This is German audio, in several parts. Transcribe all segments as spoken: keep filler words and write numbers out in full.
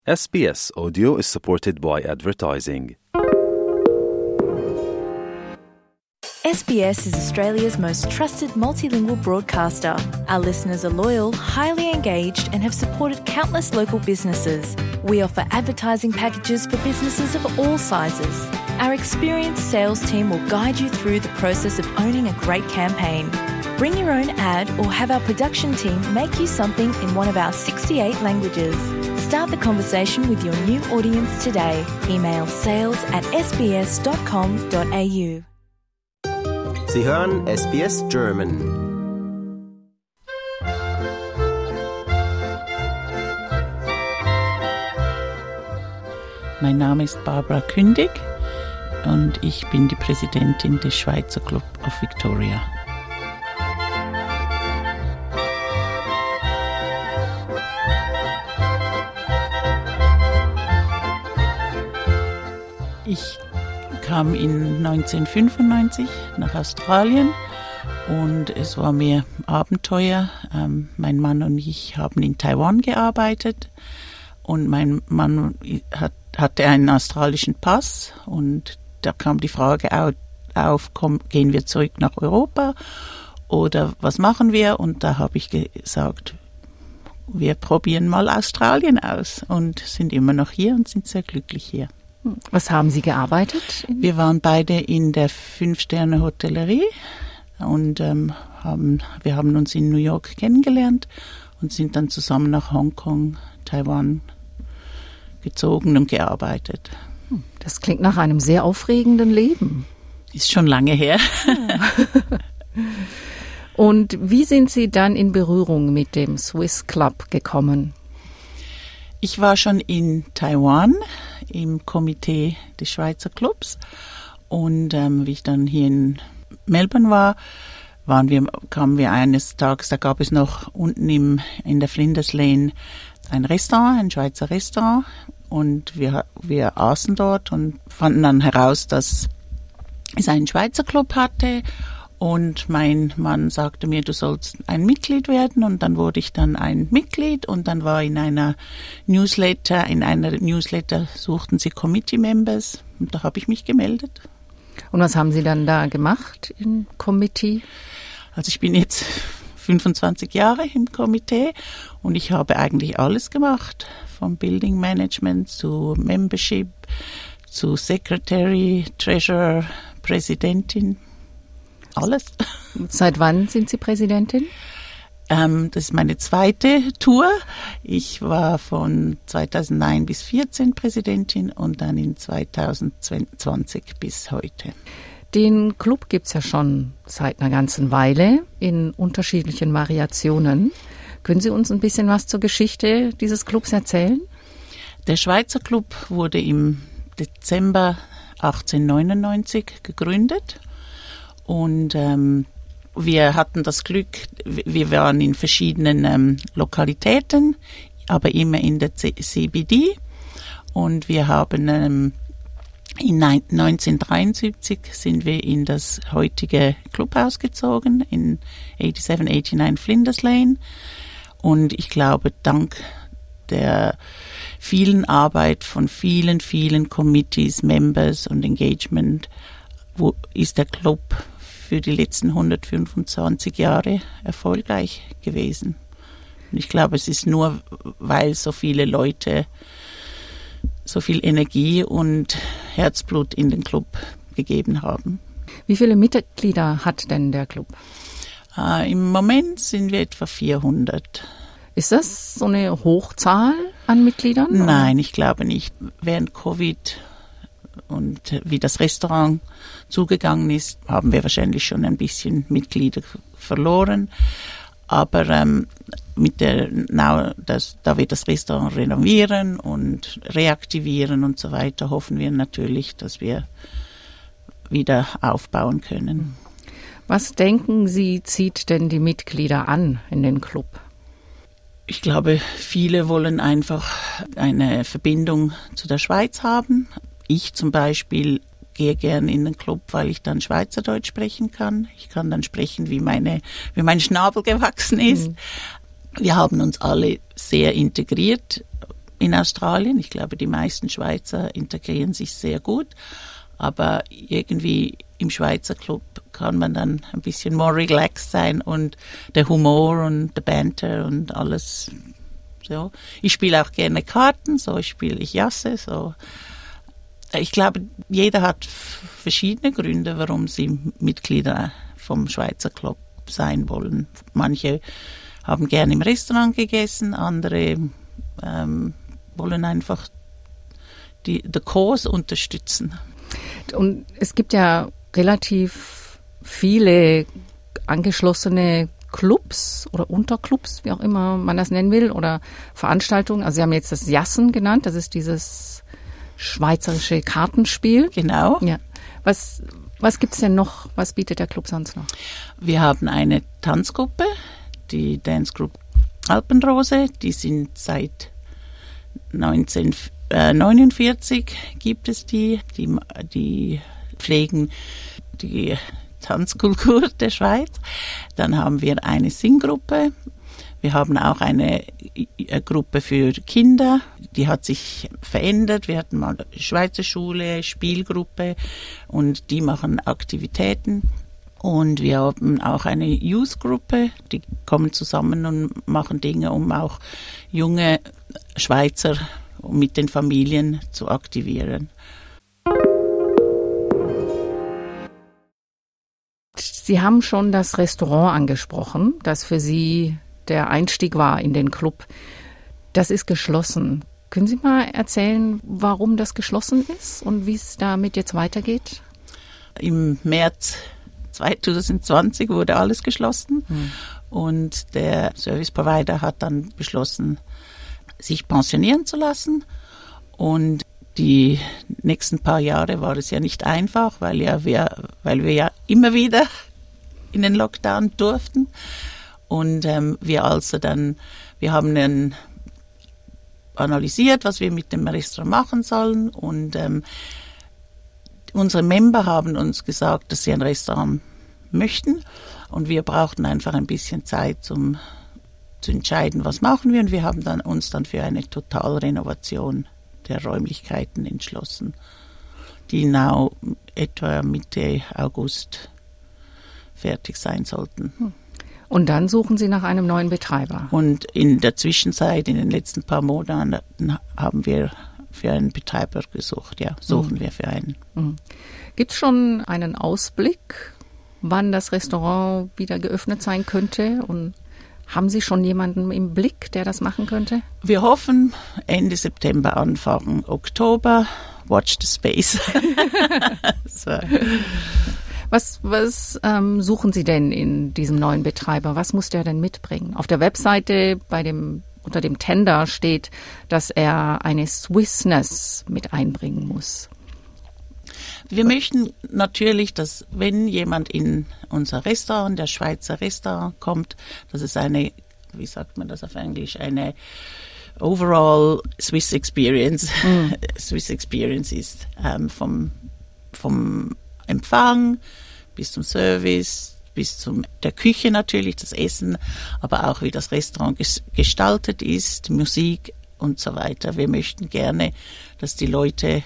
S B S Audio is supported by advertising. S B S is Australia's most trusted multilingual broadcaster. Our listeners are loyal, highly engaged, and have supported countless local businesses. We offer advertising packages for businesses of all sizes. Our experienced sales team will guide you through the process of owning a great campaign. Bring your own ad or have our production team make you something in one of our sixty-eight languages. Start the conversation with your new audience today. Email sales at s b s dot com dot a u. Sie hören S B S German. Mein Name ist Barbara Kündig und ich bin die Präsidentin des Schweizer Club of Victoria. Ich kam in neunzehnhundertfünfundneunzig nach Australien und es war mir Abenteuer. Ähm, mein Mann und ich haben in Taiwan gearbeitet und mein Mann hat, hatte einen australischen Pass und da kam die Frage auf, auf komm, gehen wir zurück nach Europa oder was machen wir? Und da habe ich gesagt, wir probieren mal Australien aus und sind immer noch hier und sind sehr glücklich hier. Was haben Sie gearbeitet? Wir waren beide in der Fünf-Sterne-Hotellerie und ähm, haben, wir haben uns in New York kennengelernt und sind dann zusammen nach Hongkong, Taiwan gezogen und gearbeitet. Das klingt nach einem sehr aufregenden Leben. Ist schon lange her. Ja. Und wie sind Sie dann in Berührung mit dem Swiss Club gekommen? Ich war schon in Taiwan im Komitee des Schweizer Clubs und ähm, wie ich dann hier in Melbourne war, waren wir, kamen wir eines Tages, da gab es noch unten im, in der Flinders Lane ein Restaurant, ein Schweizer Restaurant und wir, wir aßen dort und fanden dann heraus, dass es einen Schweizer Club hatte. Und mein Mann sagte mir, du sollst ein Mitglied werden und dann wurde ich dann ein Mitglied und dann war in einer Newsletter, in einer Newsletter suchten sie Committee Members und da habe ich mich gemeldet. Und was haben Sie dann da gemacht im Committee? Also ich bin jetzt fünfundzwanzig Jahre im Komitee und ich habe eigentlich alles gemacht, vom Building Management zu Membership, zu Secretary, Treasurer, Präsidentin. Alles. Seit wann sind Sie Präsidentin? Ähm, das ist meine zweite Tour. Ich war von zweitausendneun bis vierzehn Präsidentin und dann in zweitausendzwanzig bis heute. Den Club gibt es ja schon seit einer ganzen Weile in unterschiedlichen Variationen. Können Sie uns ein bisschen was zur Geschichte dieses Clubs erzählen? Der Schweizer Club wurde im Dezember achtzehnhundertneunundneunzig gegründet. Und ähm, wir hatten das Glück, wir waren in verschiedenen ähm, Lokalitäten, aber immer in der C- C B D. Und wir haben ähm, in neunzehnhundertdreiundsiebzig sind wir in das heutige Clubhaus gezogen, in siebenundachtzig neunundachtzig Flinders Lane. Und ich glaube, dank der vielen Arbeit von vielen, vielen Committees, Members und Engagement, wo ist der Club für die letzten hundertfünfundzwanzig Jahre erfolgreich gewesen. Und ich glaube, es ist nur, weil so viele Leute so viel Energie und Herzblut in den Club gegeben haben. Wie viele Mitglieder hat denn der Club? Äh, Im Moment sind wir etwa vierhundert. Ist das so eine Hochzahl an Mitgliedern? Oder? Nein, ich glaube nicht. Während Covid und wie das Restaurant zugegangen ist, haben wir wahrscheinlich schon ein bisschen Mitglieder verloren. Aber ähm, mit der, now, das, da wir das Restaurant renovieren und reaktivieren und so weiter, hoffen wir natürlich, dass wir wieder aufbauen können. Was denken Sie, zieht denn die Mitglieder an in den Club? Ich glaube, viele wollen einfach eine Verbindung zu der Schweiz haben. Ich zum Beispiel gehe gern in den Club, weil ich dann Schweizerdeutsch sprechen kann. Ich kann dann sprechen, wie meine, wie mein Schnabel gewachsen ist. Mhm. Wir haben uns alle sehr integriert. in Australien. Ich glaube, die meisten Schweizer integrieren sich sehr gut. Aber irgendwie im Schweizer Club kann man dann ein bisschen more relaxed sein und der Humor und der Banter und alles so. Ich spiele auch gerne Karten, so spiele ich Jasse, so. Ich glaube, jeder hat verschiedene Gründe, warum sie Mitglieder vom Schweizer Club sein wollen. Manche haben gerne im Restaurant gegessen, andere ähm, wollen einfach die, den Kurs unterstützen. Und es gibt ja relativ viele angeschlossene Clubs oder Unterclubs, wie auch immer man das nennen will, oder Veranstaltungen. Also Sie haben jetzt das Jassen genannt, das ist dieses schweizerische Kartenspiel. Genau. Ja. Was, was gibt es denn noch? Was bietet der Club sonst noch? Wir haben eine Tanzgruppe, die Dance Group Alpenrose. Die sind seit neunzehnhundertneunundvierzig gibt es die. Die, die pflegen die Tanzkultur der Schweiz. Dann haben wir eine Singgruppe. Wir haben auch eine, eine Gruppe für Kinder, die hat sich verändert. Wir hatten mal Schweizer Schule, Spielgruppe und die machen Aktivitäten. Und wir haben auch eine Youth-Gruppe, die kommen zusammen und machen Dinge, um auch junge Schweizer mit den Familien zu aktivieren. Sie haben schon das Restaurant angesprochen, das für Sie der Einstieg war in den Club. Das ist geschlossen. Können Sie mal erzählen, warum das geschlossen ist und wie es damit jetzt weitergeht? Im März zwanzig zwanzig wurde alles geschlossen hm. und der Service Provider hat dann beschlossen, sich pensionieren zu lassen. Und die nächsten paar Jahre war es ja nicht einfach, weil, ja wir, weil wir ja immer wieder in den Lockdown durften. Und ähm, wir also dann, wir haben dann analysiert, was wir mit dem Restaurant machen sollen. Und ähm, unsere Member haben uns gesagt, dass sie ein Restaurant möchten. Und wir brauchten einfach ein bisschen Zeit, um zu entscheiden, was machen wir. Und wir haben dann, uns dann für eine Totalrenovation der Räumlichkeiten entschlossen, die now etwa Mitte August fertig sein sollten. Und dann suchen Sie nach einem neuen Betreiber? Und in der Zwischenzeit, in den letzten paar Monaten, haben wir für einen Betreiber gesucht. Ja, suchen mhm. wir für einen. Mhm. Gibt es schon einen Ausblick, wann das Restaurant wieder geöffnet sein könnte? Und haben Sie schon jemanden im Blick, der das machen könnte? Wir hoffen Ende September, Anfang Oktober. Watch the space. So. Was, was ähm, suchen Sie denn in diesem neuen Betreiber? Was muss der denn mitbringen? Auf der Webseite bei dem, unter dem Tender steht, dass er eine Swissness mit einbringen muss. Wir möchten natürlich, dass wenn jemand in unser Restaurant, der Schweizer Restaurant kommt, dass es eine, wie sagt man das auf Englisch, eine overall Swiss Experience, mm. Swiss Experience ist, ähm, vom, vom Empfang bis zum Service, bis zum der Küche natürlich, das Essen, aber auch wie das Restaurant ges- gestaltet ist, Musik und so weiter. Wir möchten gerne, dass die Leute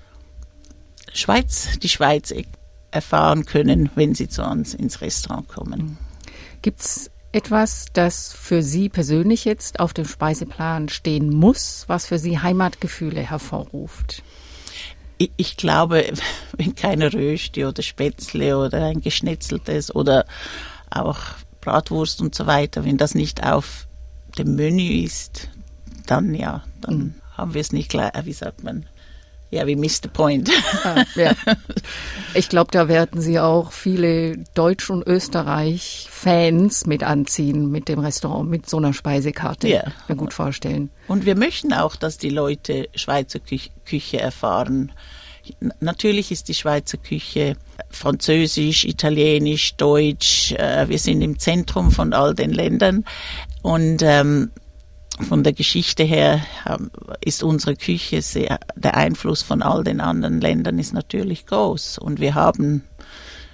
Schweiz, die Schweiz erfahren können, wenn sie zu uns ins Restaurant kommen. Gibt es etwas, das für Sie persönlich jetzt auf dem Speiseplan stehen muss, was für Sie Heimatgefühle hervorruft? Ich, ich glaube, wenn keine Rösti oder Spätzle oder ein geschnetzeltes oder auch Bratwurst und so weiter, wenn das nicht auf dem Menü ist, dann ja, dann mhm. haben wir es nicht gleich, wie sagt man, ja, we missed the point. Ah, ja. Ich glaube, da werden Sie auch viele Deutsch- und Österreich-Fans mit anziehen mit dem Restaurant, mit so einer Speisekarte. Ja. Kann mir gut vorstellen. Und wir möchten auch, dass die Leute Schweizer Kü- Küche erfahren. Natürlich ist die Schweizer Küche französisch, italienisch, deutsch. Äh, wir sind im Zentrum von all den Ländern. Und ähm, von der Geschichte her ist unsere Küche sehr, der Einfluss von all den anderen Ländern ist natürlich groß. Und wir haben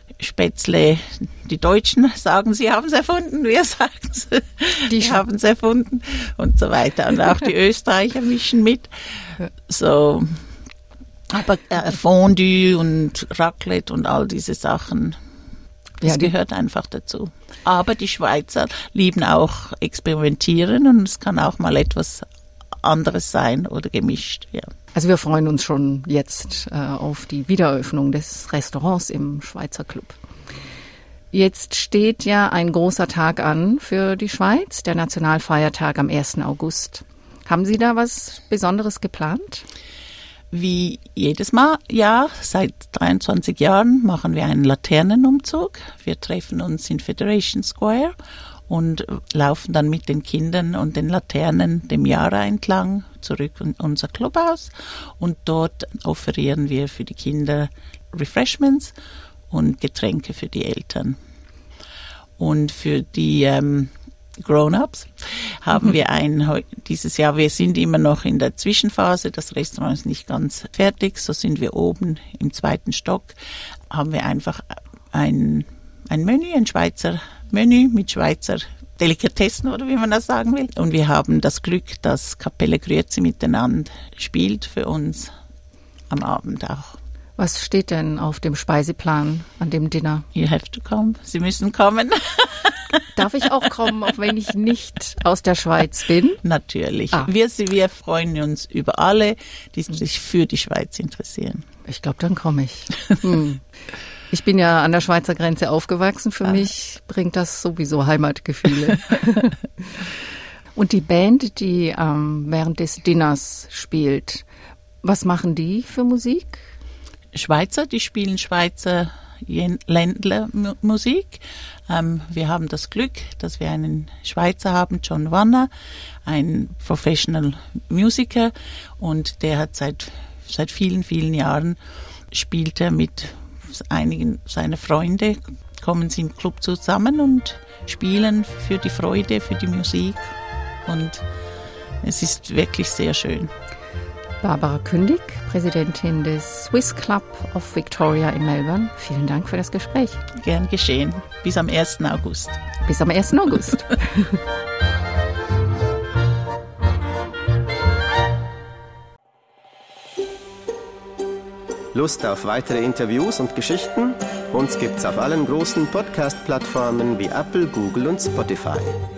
Spätzle, die Deutschen sagen, sie haben es erfunden, wir sagen es, die haben es erfunden und so weiter. Und auch die Österreicher mischen mit. So, aber äh, Fondue und Raclette und all diese Sachen, das ja, die gehört einfach dazu. Aber die Schweizer lieben auch experimentieren und es kann auch mal etwas anderes sein oder gemischt, ja. Also wir freuen uns schon jetzt äh, auf die Wiedereröffnung des Restaurants im Schweizer Club. Jetzt steht ja ein großer Tag an für die Schweiz, der Nationalfeiertag am ersten August. Haben Sie da was Besonderes geplant? Wie jedes Mal, ja, seit dreiundzwanzig Jahren machen wir einen Laternenumzug. Wir treffen uns in Federation Square und laufen dann mit den Kindern und den Laternen dem Jahre entlang zurück in unser Clubhaus. Und dort offerieren wir für die Kinder Refreshments und Getränke für die Eltern. Und für die ähm, Grown-ups haben mhm. wir ein, dieses Jahr, wir sind immer noch in der Zwischenphase, das Restaurant ist nicht ganz fertig, so sind wir oben im zweiten Stock, haben wir einfach ein, ein Menü, ein Schweizer Menü mit Schweizer Delikatessen oder wie man das sagen will. Und wir haben das Glück, dass Kapelle Grüezi miteinander spielt für uns am Abend auch. Was steht denn auf dem Speiseplan an dem Dinner? You have to come. Sie müssen kommen. Darf ich auch kommen, auch wenn ich nicht aus der Schweiz bin? Natürlich. Ah. Wir, wir freuen uns über alle, die sich für die Schweiz interessieren. Ich glaube, dann komme ich. Hm. Ich bin ja an der Schweizer Grenze aufgewachsen. Für ah. mich bringt das sowieso Heimatgefühle. Und die Band, die ähm, während des Dinners spielt, was machen die für Musik? Schweizer, die spielen Schweizer Ländlermusik. Ähm, wir haben das Glück, dass wir einen Schweizer haben, John Wanner, ein Professional Musiker, und der hat seit, seit vielen, vielen Jahren spielt er mit einigen seiner Freunde, kommen sie im Club zusammen und spielen für die Freude, für die Musik, und es ist wirklich sehr schön. Barbara Kündig, Präsidentin des Swiss Club of Victoria in Melbourne. Vielen Dank für das Gespräch. Gern geschehen. Bis am ersten August. Bis am ersten August. Lust auf weitere Interviews und Geschichten? Uns gibt's auf allen großen Podcast-Plattformen wie Apple, Google und Spotify.